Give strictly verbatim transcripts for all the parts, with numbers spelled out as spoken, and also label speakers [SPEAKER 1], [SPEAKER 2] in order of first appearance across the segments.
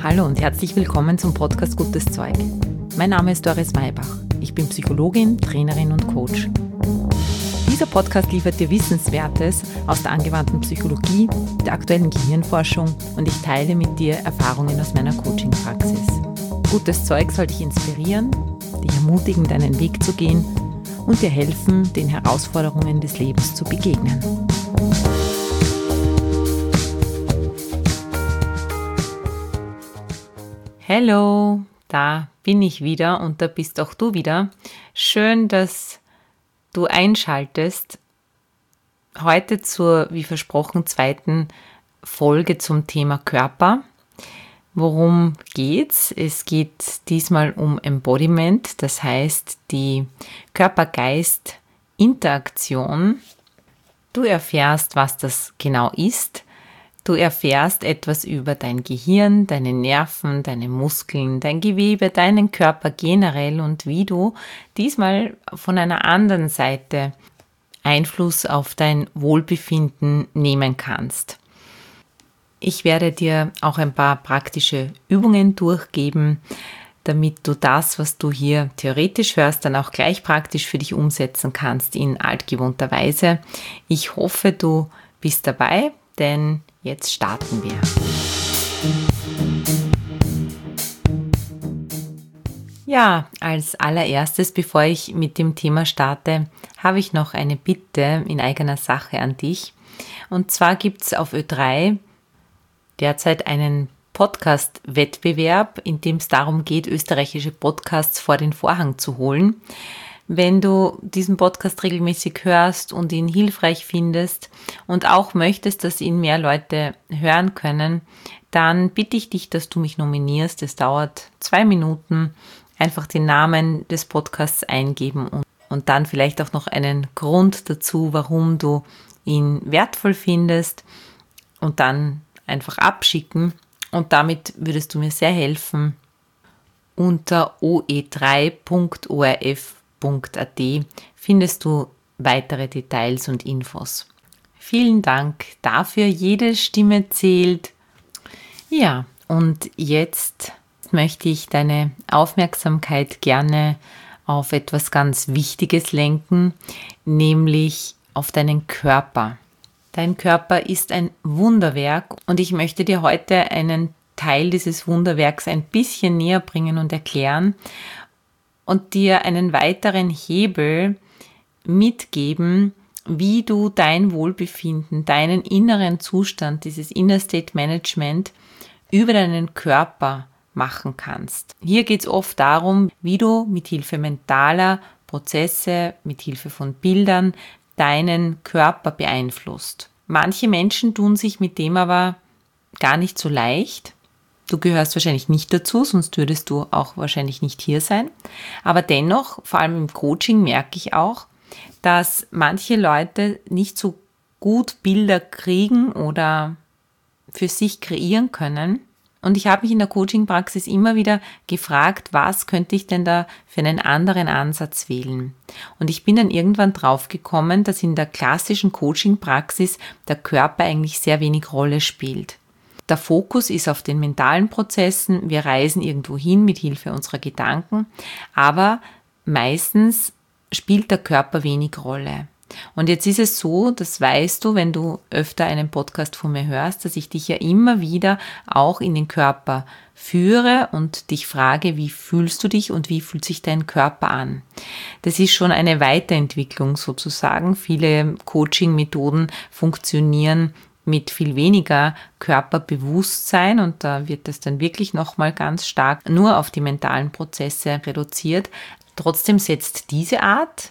[SPEAKER 1] Hallo und herzlich willkommen zum Podcast Gutes Zeug. Mein Name ist Doris Maybach. Ich bin Psychologin, Trainerin und Coach. Dieser Podcast liefert dir Wissenswertes aus der angewandten Psychologie, der aktuellen Gehirnforschung und ich teile mit dir Erfahrungen aus meiner Coaching-Praxis. Gutes Zeug soll dich inspirieren, dich ermutigen, deinen Weg zu gehen und dir helfen, den Herausforderungen des Lebens zu begegnen. Hallo, da bin ich wieder und da bist auch du wieder. Schön, dass du einschaltest. Heute zur, wie versprochen, zweiten Folge zum Thema Körper. Worum geht's? Es geht diesmal um Embodiment, das heißt die Körper-Geist-Interaktion. Du erfährst, was das genau ist. Du erfährst etwas über dein Gehirn, deine Nerven, deine Muskeln, dein Gewebe, deinen Körper generell und wie du diesmal von einer anderen Seite Einfluss auf dein Wohlbefinden nehmen kannst. Ich werde dir auch ein paar praktische Übungen durchgeben, damit du das, was du hier theoretisch hörst, dann auch gleich praktisch für dich umsetzen kannst in altgewohnter Weise. Ich hoffe, du bist dabei, denn jetzt starten wir. Ja, als allererstes, bevor ich mit dem Thema starte, habe ich noch eine Bitte in eigener Sache an dich. Und zwar gibt es auf Ö drei derzeit einen Podcast-Wettbewerb, in dem es darum geht, österreichische Podcasts vor den Vorhang zu holen. Wenn du diesen Podcast regelmäßig hörst und ihn hilfreich findest und auch möchtest, dass ihn mehr Leute hören können, dann bitte ich dich, dass du mich nominierst. Es dauert zwei Minuten, einfach den Namen des Podcasts eingeben und, und dann vielleicht auch noch einen Grund dazu, warum du ihn wertvoll findest und dann einfach abschicken. Und damit würdest du mir sehr helfen. Unter o e drei punkt o r f punkt a t findest du weitere Details und Infos. Vielen Dank dafür, jede Stimme zählt. Ja, und jetzt möchte ich deine Aufmerksamkeit gerne auf etwas ganz Wichtiges lenken, nämlich auf deinen Körper. Dein Körper ist ein Wunderwerk und ich möchte dir heute einen Teil dieses Wunderwerks ein bisschen näher bringen und erklären und dir einen weiteren Hebel mitgeben, wie du dein Wohlbefinden, deinen inneren Zustand, dieses Inner State Management über deinen Körper machen kannst. Hier geht es oft darum, wie du mit Hilfe mentaler Prozesse, mit Hilfe von Bildern deinen Körper beeinflusst. Manche Menschen tun sich mit dem aber gar nicht so leicht. Du gehörst wahrscheinlich nicht dazu, sonst würdest du auch wahrscheinlich nicht hier sein. Aber dennoch, vor allem im Coaching, merke ich auch, dass manche Leute nicht so gut Bilder kriegen oder für sich kreieren können. Und ich habe mich in der Coaching-Praxis immer wieder gefragt, was könnte ich denn da für einen anderen Ansatz wählen? Und ich bin dann irgendwann drauf gekommen, dass in der klassischen Coaching-Praxis der Körper eigentlich sehr wenig Rolle spielt. Der Fokus ist auf den mentalen Prozessen, wir reisen irgendwo hin mit Hilfe unserer Gedanken, aber meistens spielt der Körper wenig Rolle. Und jetzt ist es so, das weißt du, wenn du öfter einen Podcast von mir hörst, dass ich dich ja immer wieder auch in den Körper führe und dich frage, wie fühlst du dich und wie fühlt sich dein Körper an? Das ist schon eine Weiterentwicklung sozusagen. Viele Coaching-Methoden funktionieren mit viel weniger Körperbewusstsein und da wird das dann wirklich nochmal ganz stark nur auf die mentalen Prozesse reduziert. Trotzdem setzt diese Art,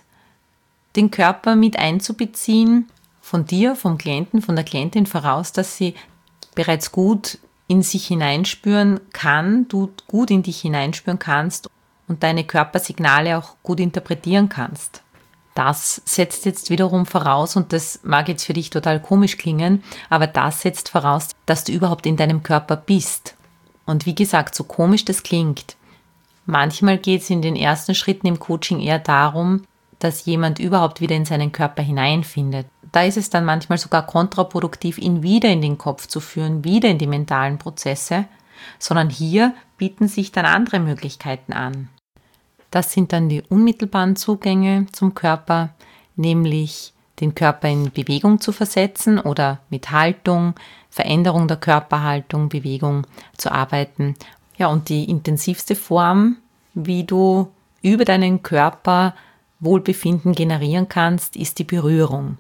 [SPEAKER 1] den Körper mit einzubeziehen, von dir, vom Klienten, von der Klientin voraus, dass sie bereits gut in sich hineinspüren kann, du gut in dich hineinspüren kannst und deine Körpersignale auch gut interpretieren kannst. Das setzt jetzt wiederum voraus, und das mag jetzt für dich total komisch klingen, aber das setzt voraus, dass du überhaupt in deinem Körper bist. Und wie gesagt, so komisch das klingt, manchmal geht es in den ersten Schritten im Coaching eher darum, dass jemand überhaupt wieder in seinen Körper hineinfindet. Da ist es dann manchmal sogar kontraproduktiv, ihn wieder in den Kopf zu führen, wieder in die mentalen Prozesse, sondern hier bieten sich dann andere Möglichkeiten an. Das sind dann die unmittelbaren Zugänge zum Körper, nämlich den Körper in Bewegung zu versetzen oder mit Haltung, Veränderung der Körperhaltung, Bewegung zu arbeiten. Ja, und die intensivste Form, wie du über deinen Körper Wohlbefinden generieren kannst, ist die Berührung.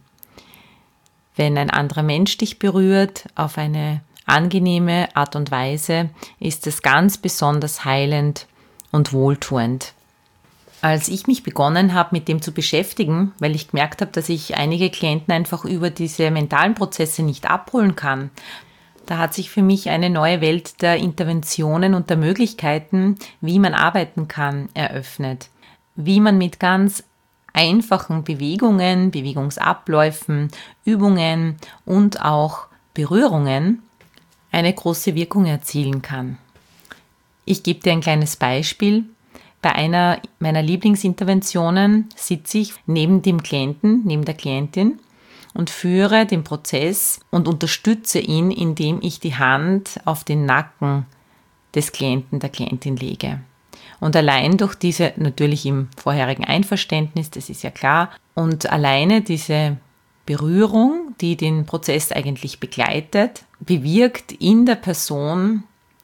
[SPEAKER 1] Wenn ein anderer Mensch dich berührt auf eine angenehme Art und Weise, ist es ganz besonders heilend und wohltuend. Als ich mich begonnen habe, mit dem zu beschäftigen, weil ich gemerkt habe, dass ich einige Klienten einfach über diese mentalen Prozesse nicht abholen kann, da hat sich für mich eine neue Welt der Interventionen und der Möglichkeiten, wie man arbeiten kann, eröffnet. Wie man mit ganz einfachen Bewegungen, Bewegungsabläufen, Übungen und auch Berührungen eine große Wirkung erzielen kann. Ich gebe dir ein kleines Beispiel. Bei einer meiner Lieblingsinterventionen sitze ich neben dem Klienten, neben der Klientin und führe den Prozess und unterstütze ihn, indem ich die Hand auf den Nacken des Klienten, der Klientin lege. Und allein durch diese, natürlich im vorherigen Einverständnis, das ist ja klar, und alleine diese Berührung, die den Prozess eigentlich begleitet, bewirkt in der Person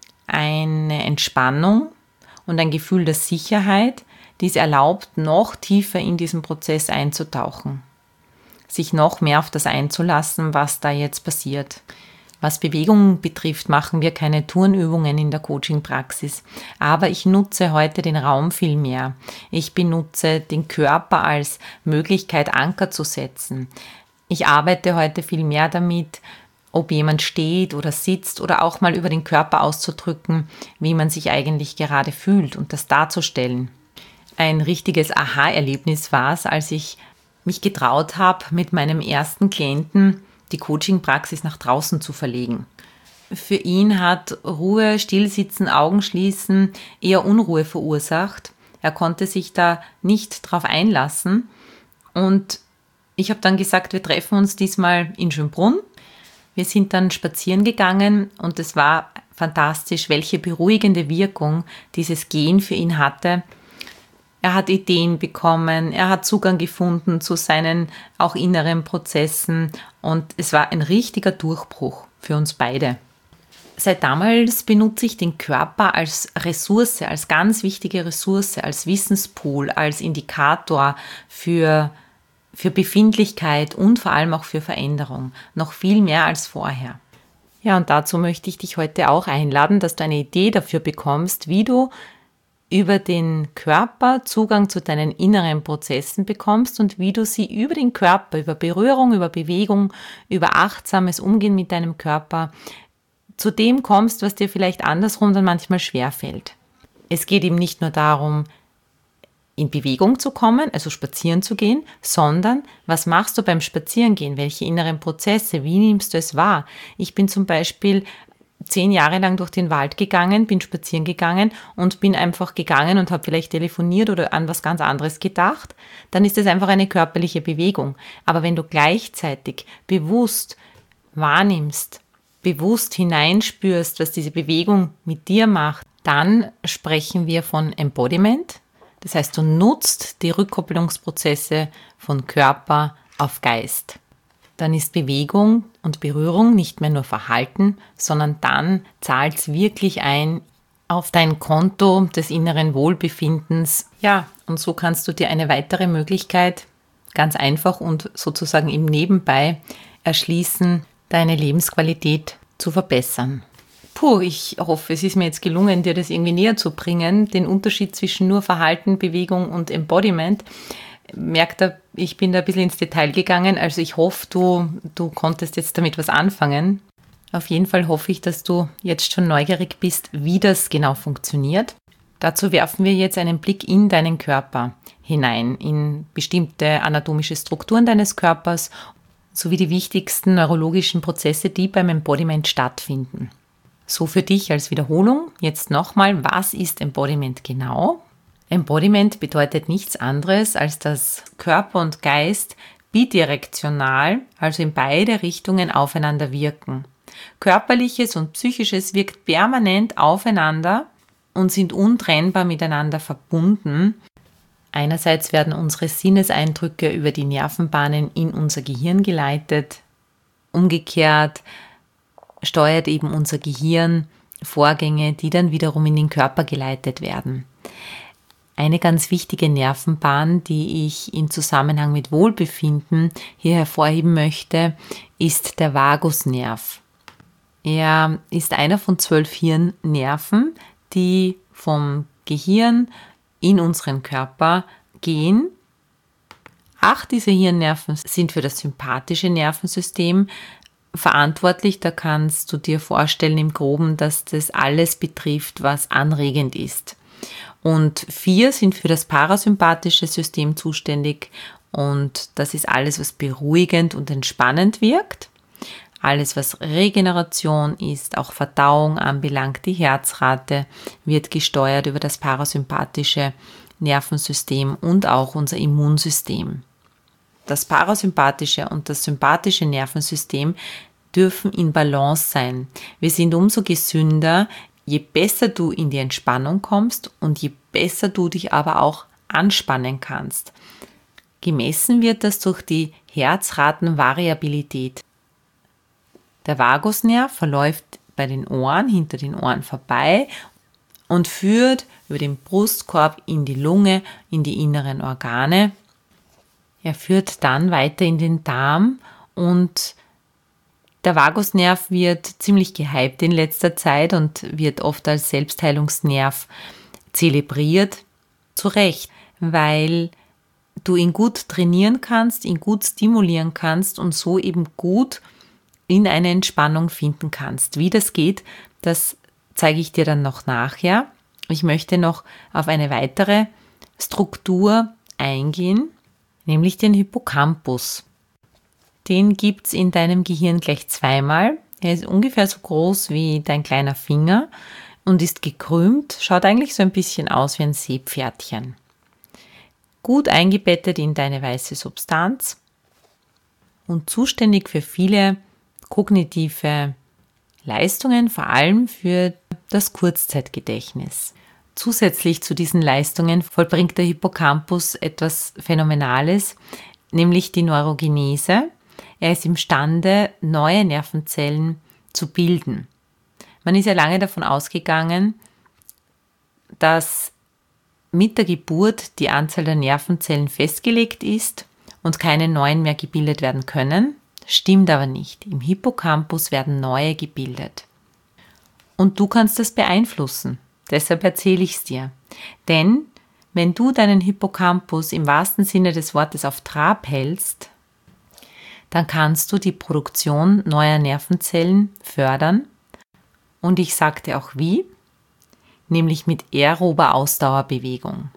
[SPEAKER 1] eine Entspannung und ein Gefühl der Sicherheit, die es erlaubt, noch tiefer in diesen Prozess einzutauchen, sich noch mehr auf das einzulassen, was da jetzt passiert. Was Bewegung betrifft, machen wir keine Turnübungen in der Coaching-Praxis, aber ich nutze heute den Raum viel mehr. Ich benutze den Körper als Möglichkeit, Anker zu setzen. Ich arbeite heute viel mehr damit, ob jemand steht oder sitzt oder auch mal über den Körper auszudrücken, wie man sich eigentlich gerade fühlt und das darzustellen. Ein richtiges Aha-Erlebnis war es, als ich mich getraut habe, mit meinem ersten Klienten die Coaching-Praxis nach draußen zu verlegen. Für ihn hat Ruhe, Stillsitzen, Augen schließen eher Unruhe verursacht. Er konnte sich da nicht drauf einlassen und ich habe dann gesagt, wir treffen uns diesmal in Schönbrunn. Wir sind dann spazieren gegangen und es war fantastisch, welche beruhigende Wirkung dieses Gehen für ihn hatte. Er hat Ideen bekommen, er hat Zugang gefunden zu seinen auch inneren Prozessen und es war ein richtiger Durchbruch für uns beide. Seit damals benutze ich den Körper als Ressource, als ganz wichtige Ressource, als Wissenspool, als Indikator für für Befindlichkeit und vor allem auch für Veränderung, noch viel mehr als vorher. Ja, und dazu möchte ich dich heute auch einladen, dass du eine Idee dafür bekommst, wie du über den Körper Zugang zu deinen inneren Prozessen bekommst und wie du sie über den Körper, über Berührung, über Bewegung, über achtsames Umgehen mit deinem Körper zu dem kommst, was dir vielleicht andersrum dann manchmal schwerfällt. Es geht eben nicht nur darum, in Bewegung zu kommen, also spazieren zu gehen, sondern was machst du beim Spazierengehen? Welche inneren Prozesse? Wie nimmst du es wahr? Ich bin zum Beispiel zehn Jahre lang durch den Wald gegangen, bin spazieren gegangen und bin einfach gegangen und habe vielleicht telefoniert oder an was ganz anderes gedacht. Dann ist es einfach eine körperliche Bewegung. Aber wenn du gleichzeitig bewusst wahrnimmst, bewusst hineinspürst, was diese Bewegung mit dir macht, dann sprechen wir von Embodiment. Das heißt, du nutzt die Rückkopplungsprozesse von Körper auf Geist. Dann ist Bewegung und Berührung nicht mehr nur Verhalten, sondern dann zahlt es wirklich ein auf dein Konto des inneren Wohlbefindens. Ja, und so kannst du dir eine weitere Möglichkeit ganz einfach und sozusagen im Nebenbei erschließen, deine Lebensqualität zu verbessern. Puh, ich hoffe, es ist mir jetzt gelungen, dir das irgendwie näher zu bringen, den Unterschied zwischen nur Verhalten, Bewegung und Embodiment. Merkt ihr, ich bin da ein bisschen ins Detail gegangen, also ich hoffe, du, du konntest jetzt damit was anfangen. Auf jeden Fall hoffe ich, dass du jetzt schon neugierig bist, wie das genau funktioniert. Dazu werfen wir jetzt einen Blick in deinen Körper hinein, in bestimmte anatomische Strukturen deines Körpers, sowie die wichtigsten neurologischen Prozesse, die beim Embodiment stattfinden. So für dich als Wiederholung jetzt nochmal, was ist Embodiment genau? Embodiment bedeutet nichts anderes, als dass Körper und Geist bidirektional, also in beide Richtungen aufeinander wirken. Körperliches und Psychisches wirkt permanent aufeinander und sind untrennbar miteinander verbunden. Einerseits werden unsere Sinneseindrücke über die Nervenbahnen in unser Gehirn geleitet. Umgekehrt steuert eben unser Gehirn Vorgänge, die dann wiederum in den Körper geleitet werden. Eine ganz wichtige Nervenbahn, die ich im Zusammenhang mit Wohlbefinden hier hervorheben möchte, ist der Vagusnerv. Er ist einer von zwölf Hirnnerven, die vom Gehirn in unseren Körper gehen. Acht dieser Hirnnerven sind für das sympathische Nervensystem verantwortlich. Da kannst du dir vorstellen im Groben, dass das alles betrifft, was anregend ist. Und vier sind für das parasympathische System zuständig und das ist alles, was beruhigend und entspannend wirkt. Alles, was Regeneration ist, auch Verdauung anbelangt, die Herzrate wird gesteuert über das parasympathische Nervensystem und auch unser Immunsystem. Das parasympathische und das sympathische Nervensystem dürfen in Balance sein. Wir sind umso gesünder, je besser du in die Entspannung kommst und je besser du dich aber auch anspannen kannst. Gemessen wird das durch die Herzratenvariabilität. Der Vagusnerv verläuft bei den Ohren, hinter den Ohren vorbei und führt über den Brustkorb in die Lunge, in die inneren Organe. Er führt dann weiter in den Darm und der Vagusnerv wird ziemlich gehypt in letzter Zeit und wird oft als Selbstheilungsnerv zelebriert. Zu Recht, weil du ihn gut trainieren kannst, ihn gut stimulieren kannst und so eben gut in eine Entspannung finden kannst. Wie das geht, das zeige ich dir dann noch nachher. Ich möchte noch auf eine weitere Struktur eingehen, nämlich den Hippocampus. Den gibt es in deinem Gehirn gleich zweimal. Er ist ungefähr so groß wie dein kleiner Finger und ist gekrümmt, schaut eigentlich so ein bisschen aus wie ein Seepferdchen. Gut eingebettet in deine weiße Substanz und zuständig für viele kognitive Leistungen, vor allem für das Kurzzeitgedächtnis. Zusätzlich zu diesen Leistungen vollbringt der Hippocampus etwas Phänomenales, nämlich die Neurogenese. Er ist imstande, neue Nervenzellen zu bilden. Man ist ja lange davon ausgegangen, dass mit der Geburt die Anzahl der Nervenzellen festgelegt ist und keine neuen mehr gebildet werden können. Stimmt aber nicht. Im Hippocampus werden neue gebildet. Und du kannst das beeinflussen. Deshalb erzähle ich es dir. Denn wenn du deinen Hippocampus im wahrsten Sinne des Wortes auf Trab hältst, dann kannst du die Produktion neuer Nervenzellen fördern. Und ich sagte auch wie, nämlich mit aerober Ausdauerbewegung.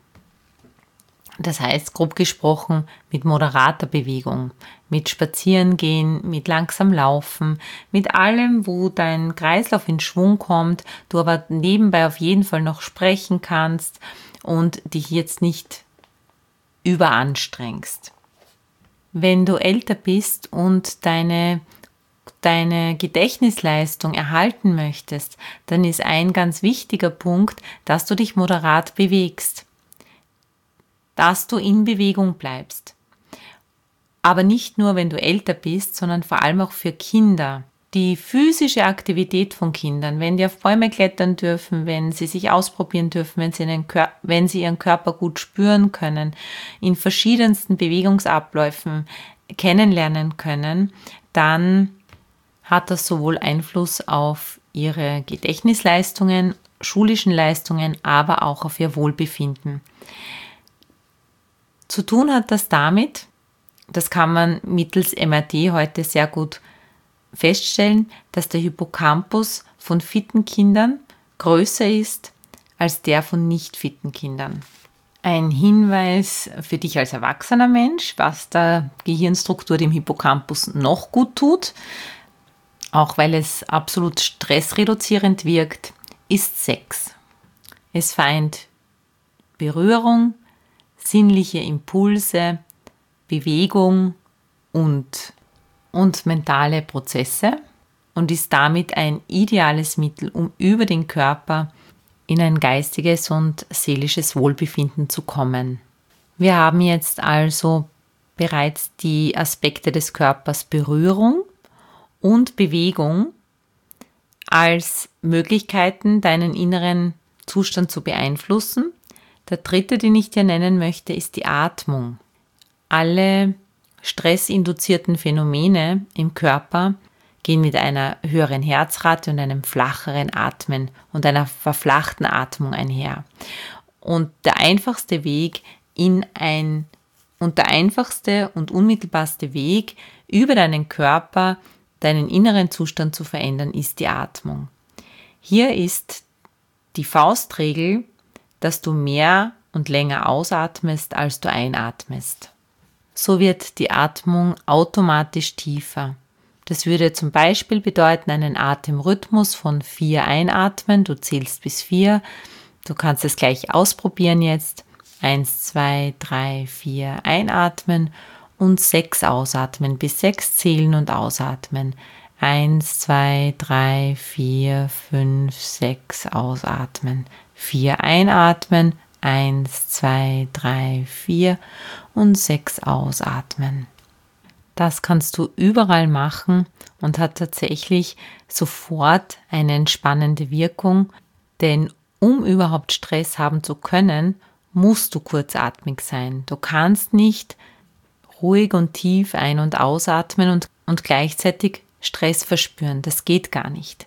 [SPEAKER 1] Das heißt, grob gesprochen, mit moderater Bewegung, mit Spazierengehen, mit langsam Laufen, mit allem, wo dein Kreislauf in Schwung kommt, du aber nebenbei auf jeden Fall noch sprechen kannst und dich jetzt nicht überanstrengst. Wenn du älter bist und deine, deine Gedächtnisleistung erhalten möchtest, dann ist ein ganz wichtiger Punkt, dass du dich moderat bewegst, dass du in Bewegung bleibst. Aber nicht nur, wenn du älter bist, sondern vor allem auch für Kinder. Die physische Aktivität von Kindern, wenn die auf Bäume klettern dürfen, wenn sie sich ausprobieren dürfen, wenn sie, ihren Kör- wenn sie ihren Körper gut spüren können, in verschiedensten Bewegungsabläufen kennenlernen können, dann hat das sowohl Einfluss auf ihre Gedächtnisleistungen, schulischen Leistungen, aber auch auf ihr Wohlbefinden. Zu tun hat das damit, das kann man mittels M R T heute sehr gut feststellen, dass der Hippocampus von fitten Kindern größer ist als der von nicht fitten Kindern. Ein Hinweis für dich als erwachsener Mensch, was der Gehirnstruktur dem Hippocampus noch gut tut, auch weil es absolut stressreduzierend wirkt, ist Sex. Es vereint Berührung, sinnliche Impulse, Bewegung und, und mentale Prozesse. und ist damit ein ideales Mittel, um über den Körper in ein geistiges und seelisches Wohlbefinden zu kommen. Wir haben jetzt also bereits die Aspekte des Körpers Berührung und Bewegung als Möglichkeiten, deinen inneren Zustand zu beeinflussen. Der dritte, den ich dir nennen möchte, ist die Atmung. Alle stressinduzierten Phänomene im Körper gehen mit einer höheren Herzrate und einem flacheren Atmen und einer verflachten Atmung einher. Und der einfachste Weg in ein und der einfachste und unmittelbarste Weg, über deinen Körper deinen inneren Zustand zu verändern, ist die Atmung. Hier ist die Faustregel, dass du mehr und länger ausatmest, als du einatmest. So wird die Atmung automatisch tiefer. Das würde zum Beispiel bedeuten, einen Atemrhythmus von vier einatmen, du zählst bis vier, du kannst es gleich ausprobieren jetzt, eins, zwei, drei, vier einatmen und sechs ausatmen, bis sechs zählen und ausatmen, eins, zwei, drei, vier, fünf, sechs ausatmen, vier einatmen, eins, zwei, drei, vier und sechs ausatmen. Das kannst du überall machen und hat tatsächlich sofort eine entspannende Wirkung, denn um überhaupt Stress haben zu können, musst du kurzatmig sein. Du kannst nicht ruhig und tief ein- und ausatmen und, und gleichzeitig Stress verspüren. Das geht gar nicht.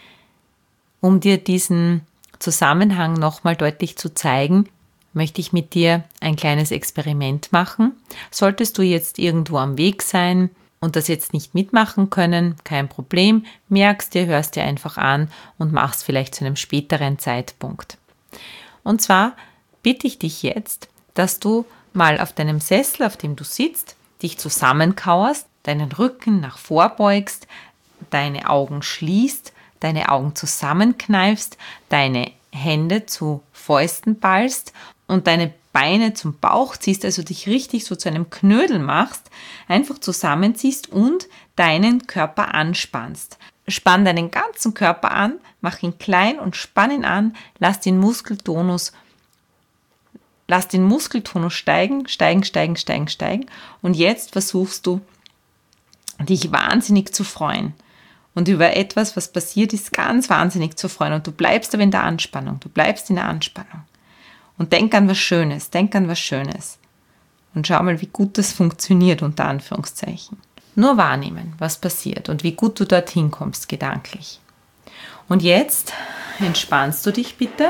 [SPEAKER 1] Um dir diesen Zusammenhang nochmal deutlich zu zeigen, möchte ich mit dir ein kleines Experiment machen. Solltest du jetzt irgendwo am Weg sein und das jetzt nicht mitmachen können, kein Problem, merkst dir, hörst dir einfach an und machst vielleicht zu einem späteren Zeitpunkt. Und zwar bitte ich dich jetzt, dass du mal auf deinem Sessel, auf dem du sitzt, dich zusammenkauerst, deinen Rücken nach vorbeugst, deine Augen schließt, deine Augen zusammenkneifst, deine Hände zu Fäusten ballst und deine Beine zum Bauch ziehst, also dich richtig so zu einem Knödel machst, einfach zusammenziehst und deinen Körper anspannst. Spann deinen ganzen Körper an, mach ihn klein und spann ihn an, lass den Muskeltonus, lass den Muskeltonus steigen, steigen, steigen, steigen, steigen und jetzt versuchst du, dich wahnsinnig zu freuen. Und über etwas, was passiert ist, ganz wahnsinnig zu freuen. Und du bleibst aber in der Anspannung. Du bleibst in der Anspannung. Und denk an was Schönes. Denk an was Schönes. Und schau mal, wie gut das funktioniert, unter Anführungszeichen. Nur wahrnehmen, was passiert und wie gut du dorthin kommst, gedanklich. Und jetzt entspannst du dich bitte.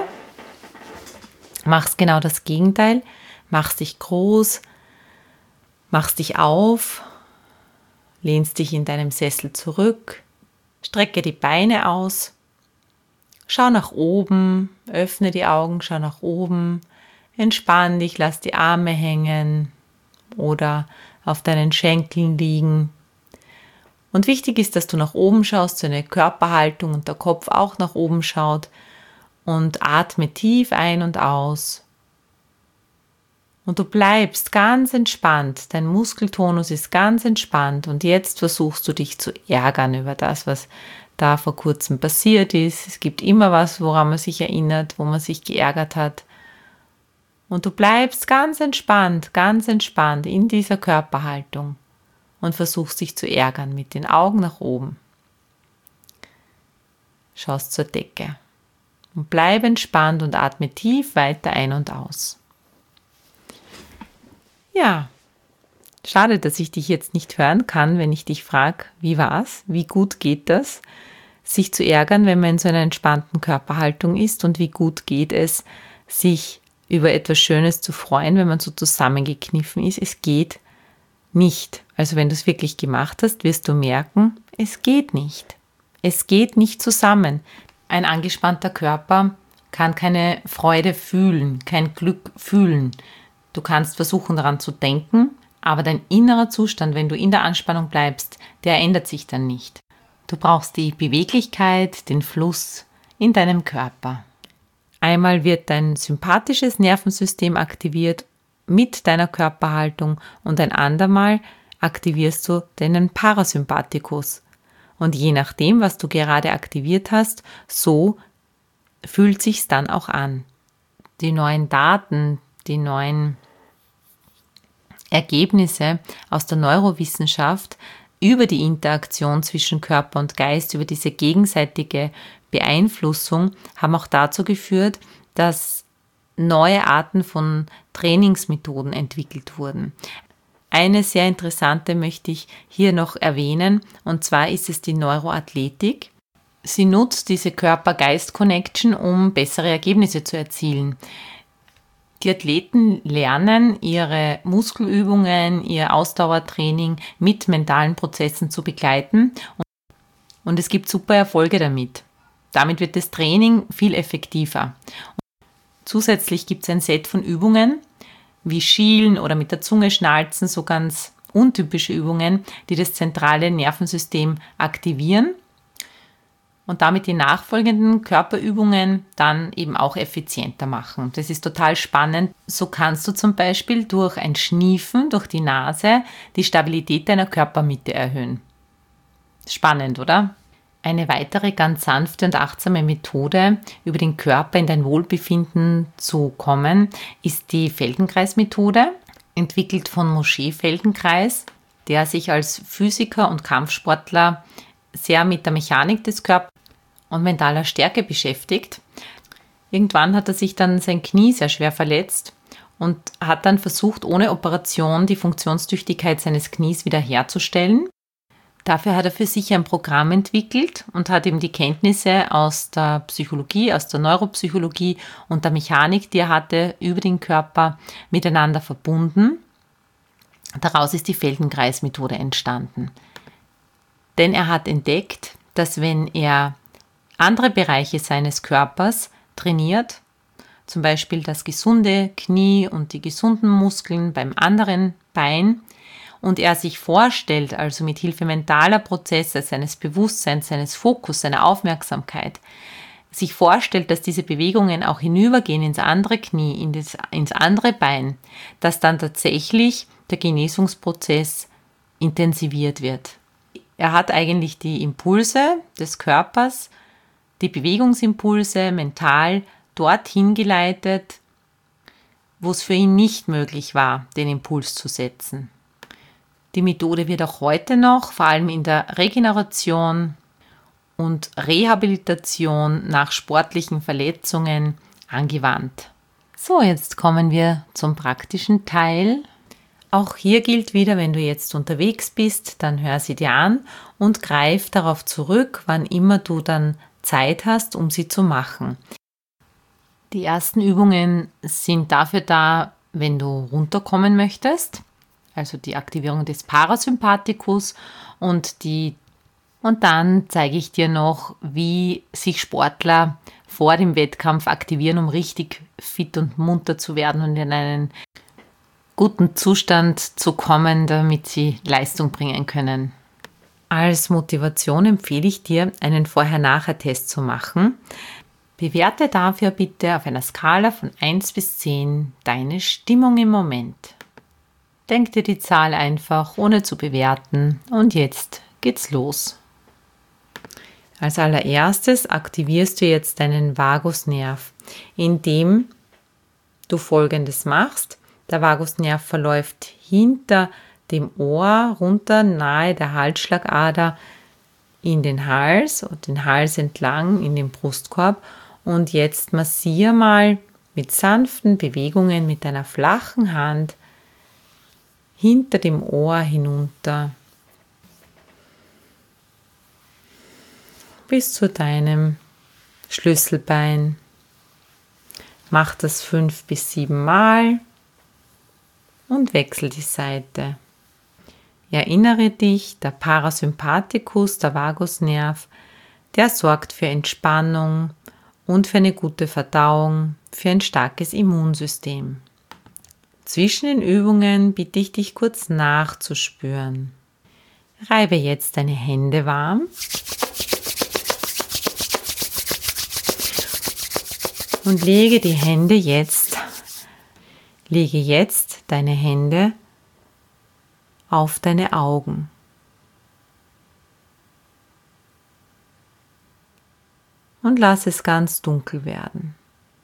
[SPEAKER 1] Machst genau das Gegenteil. Machst dich groß. Machst dich auf. Lehnst dich in deinem Sessel zurück. Strecke die Beine aus, schau nach oben, öffne die Augen, schau nach oben, entspann dich, lass die Arme hängen oder auf deinen Schenkeln liegen. Und wichtig ist, dass du nach oben schaust, so eine Körperhaltung und der Kopf auch nach oben schaut und atme tief ein und aus. Und du bleibst ganz entspannt, dein Muskeltonus ist ganz entspannt und jetzt versuchst du dich zu ärgern über das, was da vor kurzem passiert ist. Es gibt immer was, woran man sich erinnert, wo man sich geärgert hat. Und du bleibst ganz entspannt, ganz entspannt in dieser Körperhaltung und versuchst dich zu ärgern mit den Augen nach oben. Schaust zur Decke und bleib entspannt und atme tief weiter ein und aus. Ja, schade, dass ich dich jetzt nicht hören kann, wenn ich dich frage, wie war's, wie gut geht das, sich zu ärgern, wenn man in so einer entspannten Körperhaltung ist und wie gut geht es, sich über etwas Schönes zu freuen, wenn man so zusammengekniffen ist. Es geht nicht. Also wenn du es wirklich gemacht hast, wirst du merken, es geht nicht. Es geht nicht zusammen. Ein angespannter Körper kann keine Freude fühlen, kein Glück fühlen. Du kannst versuchen, daran zu denken, aber dein innerer Zustand, wenn du in der Anspannung bleibst, der ändert sich dann nicht. Du brauchst die Beweglichkeit, den Fluss in deinem Körper. Einmal wird dein sympathisches Nervensystem aktiviert mit deiner Körperhaltung und ein andermal aktivierst du deinen Parasympathikus. Und je nachdem, was du gerade aktiviert hast, so fühlt sich's dann auch an. Die neuen Daten, die neuen Ergebnisse aus der Neurowissenschaft über die Interaktion zwischen Körper und Geist, über diese gegenseitige Beeinflussung, haben auch dazu geführt, dass neue Arten von Trainingsmethoden entwickelt wurden. Eine sehr interessante möchte ich hier noch erwähnen, und zwar ist es die Neuroathletik. Sie nutzt diese Körper-Geist-Connection, um bessere Ergebnisse zu erzielen. Die Athleten lernen, ihre Muskelübungen, ihr Ausdauertraining mit mentalen Prozessen zu begleiten, und es gibt super Erfolge damit. Damit wird das Training viel effektiver. Zusätzlich gibt es ein Set von Übungen, wie Schielen oder mit der Zunge schnalzen, so ganz untypische Übungen, die das zentrale Nervensystem aktivieren und damit die nachfolgenden Körperübungen dann eben auch effizienter machen. Das ist total spannend. So kannst du zum Beispiel durch ein Schniefen durch die Nase die Stabilität deiner Körpermitte erhöhen. Spannend, oder? Eine weitere ganz sanfte und achtsame Methode, über den Körper in dein Wohlbefinden zu kommen, ist die Feldenkreis-Methode, entwickelt von Moshe Feldenkrais, der sich als Physiker und Kampfsportler sehr mit der Mechanik des Körpers und mentaler Stärke beschäftigt. Irgendwann hat er sich dann sein Knie sehr schwer verletzt und hat dann versucht, ohne Operation die Funktionstüchtigkeit seines Knies wiederherzustellen. Dafür hat er für sich ein Programm entwickelt und hat ihm die Kenntnisse aus der Psychologie, aus der Neuropsychologie und der Mechanik, die er hatte, über den Körper miteinander verbunden. Daraus ist die Feldenkreis-Methode entstanden. Denn er hat entdeckt, dass wenn er andere Bereiche seines Körpers trainiert, zum Beispiel das gesunde Knie und die gesunden Muskeln beim anderen Bein, und er sich vorstellt, also mit Hilfe mentaler Prozesse, seines Bewusstseins, seines Fokus, seiner Aufmerksamkeit, sich vorstellt, dass diese Bewegungen auch hinübergehen ins andere Knie, in das, ins andere Bein, dass dann tatsächlich der Genesungsprozess intensiviert wird. Er hat eigentlich die Impulse des Körpers, die Bewegungsimpulse mental dorthin geleitet, wo es für ihn nicht möglich war, den Impuls zu setzen. Die Methode wird auch heute noch, vor allem in der Regeneration und Rehabilitation nach sportlichen Verletzungen, angewandt. So, jetzt kommen wir zum praktischen Teil. Auch hier gilt wieder, wenn du jetzt unterwegs bist, dann hör sie dir an und greif darauf zurück, wann immer du dann Zeit hast, um sie zu machen. Die ersten Übungen sind dafür da, wenn du runterkommen möchtest. Also die Aktivierung des Parasympathikus und die und dann zeige ich dir noch, wie sich Sportler vor dem Wettkampf aktivieren, um richtig fit und munter zu werden und in einen guten Zustand zu kommen, damit sie Leistung bringen können. Als Motivation empfehle ich dir, einen Vorher-Nachher-Test zu machen. Bewerte dafür bitte auf einer Skala von eins bis zehn deine Stimmung im Moment. Denk dir die Zahl einfach, ohne zu bewerten. Und jetzt geht's los. Als allererstes aktivierst du jetzt deinen Vagusnerv, indem du Folgendes machst. Der Vagusnerv verläuft hinter dem Ohr runter, nahe der Halsschlagader in den Hals und den Hals entlang in den Brustkorb. Und jetzt massier mal mit sanften Bewegungen mit deiner flachen Hand hinter dem Ohr hinunter bis zu deinem Schlüsselbein. Mach das fünf bis sieben Mal und wechsel die Seite. Erinnere dich, der Parasympathikus, der Vagusnerv, der sorgt für Entspannung und für eine gute Verdauung, für ein starkes Immunsystem. Zwischen den Übungen bitte ich dich kurz nachzuspüren. Reibe jetzt deine Hände warm. Und lege die Hände jetzt, lege jetzt deine Hände auf deine Augen. und lass es ganz dunkel werden.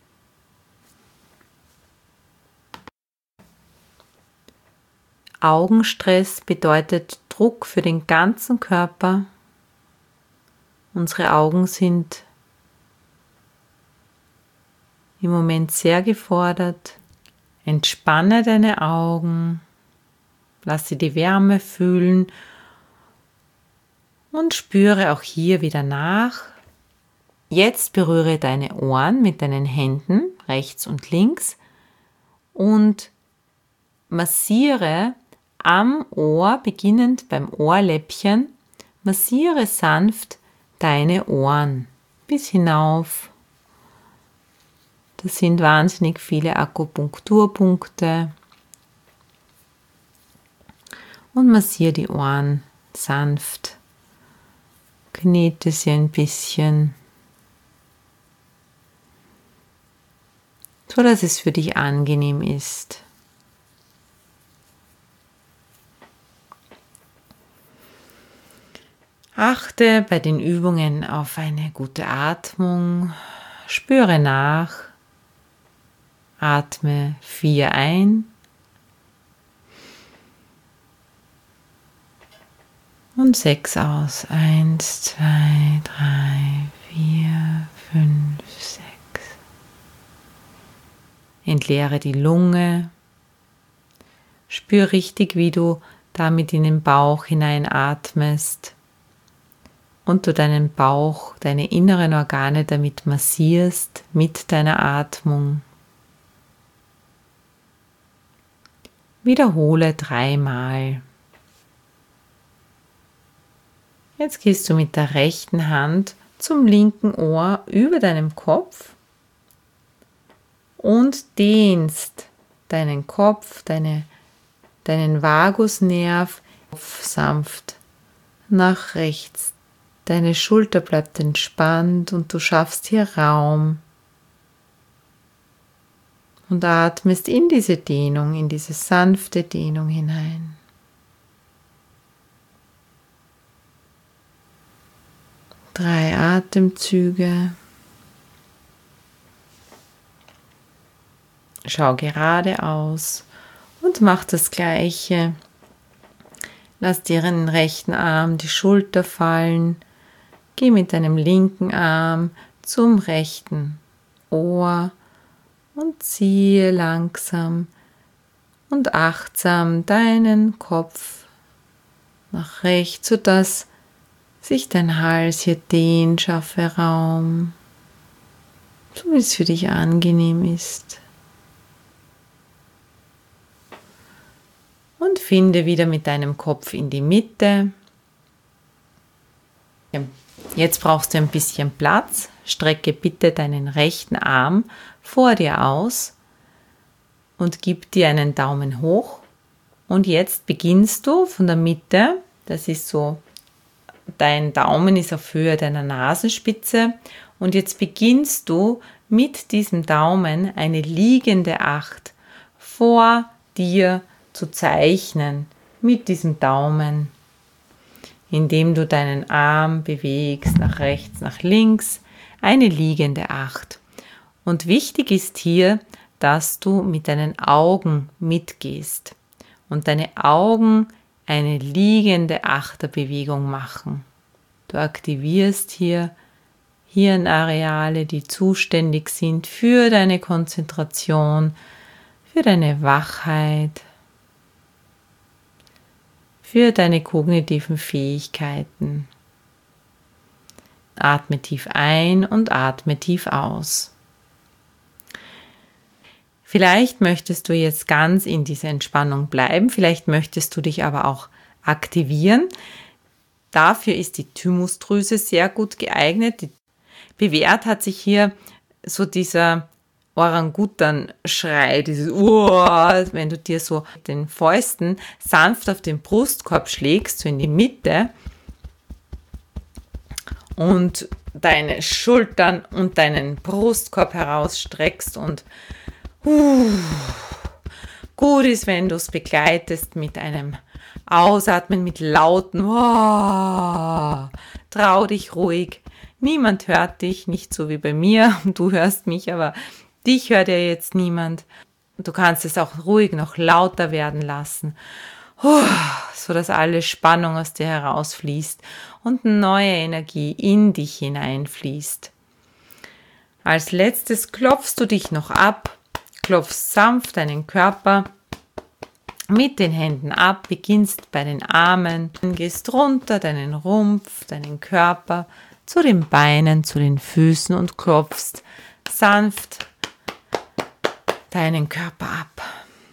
[SPEAKER 1] Augenstress bedeutet Druck für den ganzen Körper. Unsere Augen sind im Moment sehr gefordert. Entspanne deine Augen, lasse die Wärme fühlen und spüre auch hier wieder nach. Jetzt berühre deine Ohren mit deinen Händen, rechts und links, und massiere am Ohr, beginnend beim Ohrläppchen, massiere sanft deine Ohren bis hinauf. Das sind wahnsinnig viele Akupunkturpunkte. Und massiere die Ohren sanft. Knete sie ein bisschen, so dass es für dich angenehm ist. Achte bei den Übungen auf eine gute Atmung. Spüre nach. Atme vier ein und sechs aus. Eins, zwei, drei, vier, fünf, sechs. Entleere die Lunge. Spür richtig, wie du damit in den Bauch hineinatmest und du deinen Bauch, deine inneren Organe damit massierst mit deiner Atmung. Wiederhole dreimal. Jetzt gehst du mit der rechten Hand zum linken Ohr über deinem Kopf und dehnst deinen Kopf, deine, deinen Vagusnerv sanft nach rechts. Deine Schulter bleibt entspannt und du schaffst hier Raum. Und atmest in diese Dehnung, in diese sanfte Dehnung hinein. Drei Atemzüge. Schau geradeaus und mach das Gleiche. Lass dir den rechten Arm die Schulter fallen. Geh mit deinem linken Arm zum rechten Ohr und ziehe langsam und achtsam deinen Kopf nach rechts, sodass sich dein Hals hier dehnt, schaffe Raum, so wie es für dich angenehm ist. Und finde wieder mit deinem Kopf in die Mitte. Jetzt brauchst du ein bisschen Platz. Strecke bitte deinen rechten Arm vor dir aus und gib dir einen Daumen hoch. Und jetzt beginnst du von der Mitte, das ist so, dein Daumen ist auf Höhe deiner Nasenspitze, und jetzt beginnst du mit diesem Daumen eine liegende Acht vor dir zu zeichnen, mit diesem Daumen, indem du deinen Arm bewegst nach rechts, nach links, eine liegende Acht. Und wichtig ist hier, dass du mit deinen Augen mitgehst und deine Augen eine liegende Achterbewegung machen. Du aktivierst hier Hirnareale, die zuständig sind für deine Konzentration, für deine Wachheit, für deine kognitiven Fähigkeiten. Atme tief ein und atme tief aus. Vielleicht möchtest du jetzt ganz in dieser Entspannung bleiben, vielleicht möchtest du dich aber auch aktivieren. Dafür ist die Thymusdrüse sehr gut geeignet. Bewährt hat sich hier so dieser Orangutan-Schrei, dieses Uah, wenn du dir so mit den Fäusten sanft auf den Brustkorb schlägst, so in die Mitte, und deine Schultern und deinen Brustkorb herausstreckst und uh, gut ist, wenn du es begleitest mit einem Ausatmen, mit lauten uh, trau dich ruhig Niemand hört dich, nicht so wie bei mir. Du hörst mich, aber dich hört ja jetzt niemand. Du kannst es auch ruhig noch lauter werden lassen, so dass alle Spannung aus dir herausfließt und neue Energie in dich hineinfließt. Als letztes klopfst du dich noch ab, klopfst sanft deinen Körper mit den Händen ab, beginnst bei den Armen, gehst runter deinen Rumpf, deinen Körper zu den Beinen, zu den Füßen und klopfst sanft deinen Körper ab.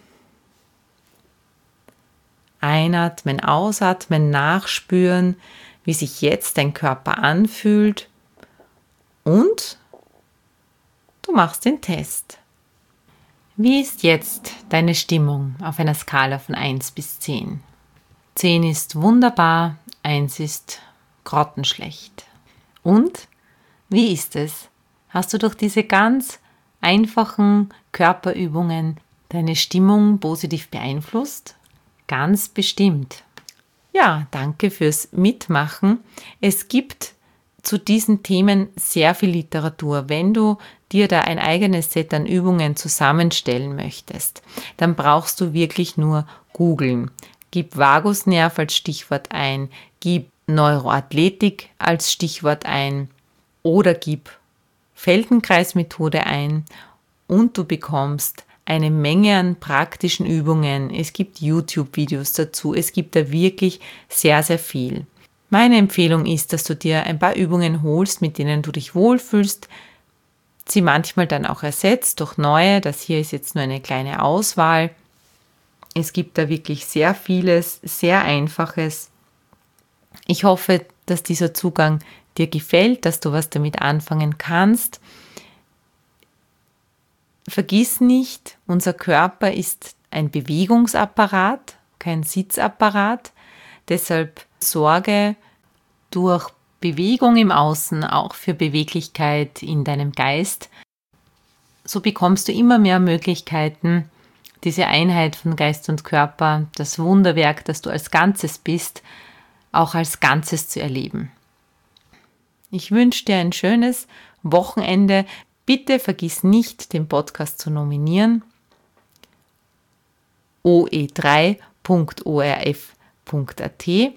[SPEAKER 1] Einatmen, ausatmen, nachspüren, wie sich jetzt dein Körper anfühlt und du machst den Test. Wie ist jetzt deine Stimmung auf einer Skala von eins bis zehn? zehn ist wunderbar, eins ist grottenschlecht. Und wie ist es? Hast du durch diese ganz einfachen Körperübungen deine Stimmung positiv beeinflusst? Ganz bestimmt. Ja, danke fürs Mitmachen. Es gibt zu diesen Themen sehr viel Literatur. Wenn du dir da ein eigenes Set an Übungen zusammenstellen möchtest, dann brauchst du wirklich nur googeln. Gib Vagusnerv als Stichwort ein, gib Neuroathletik als Stichwort ein oder gib Feldenkreismethode ein und du bekommst eine Menge an praktischen Übungen. Es gibt YouTube-Videos dazu. Es gibt da wirklich sehr, sehr viel. Meine Empfehlung ist, dass du dir ein paar Übungen holst, mit denen du dich wohlfühlst, sie manchmal dann auch ersetzt durch neue. Das hier ist jetzt nur eine kleine Auswahl. Es gibt da wirklich sehr vieles, sehr Einfaches. Ich hoffe, dass dieser Zugang dir gefällt, dass du was damit anfangen kannst. Vergiss nicht, unser Körper ist ein Bewegungsapparat, kein Sitzapparat. Deshalb sorge durch Bewegung im Außen auch für Beweglichkeit in deinem Geist. So bekommst du immer mehr Möglichkeiten, diese Einheit von Geist und Körper, das Wunderwerk, das du als Ganzes bist, auch als Ganzes zu erleben. Ich wünsche dir ein schönes Wochenende. Bitte vergiss nicht, den Podcast zu nominieren. o e drei punkt o r f punkt a t.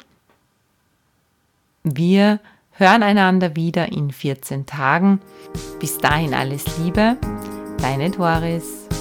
[SPEAKER 1] Wir hören einander wieder in vierzehn Tagen. Bis dahin alles Liebe, deine Doris.